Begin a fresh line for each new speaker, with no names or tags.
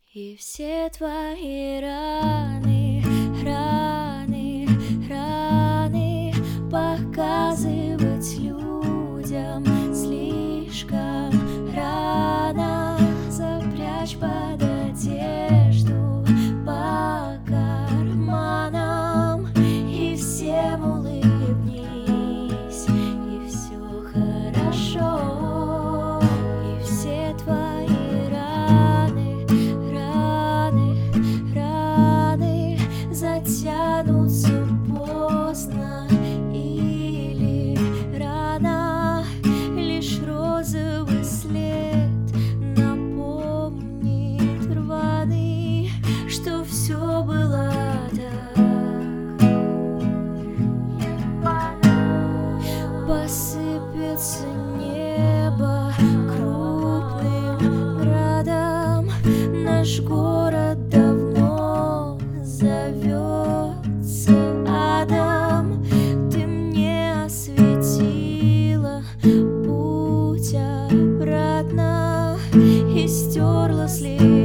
И все твои раны, раны, раны показывать людям слишком рано. Запрячь под одежду по карманам и всем улыбнись, и все хорошо. И все твои раны, раны затянутся поздно или рано. Лишь розовый след напомнит рваный, что все было так. Посыпется небо крупным градом. Наш город давно зовется адом. Ты мне осветила путь обратно и стерла след.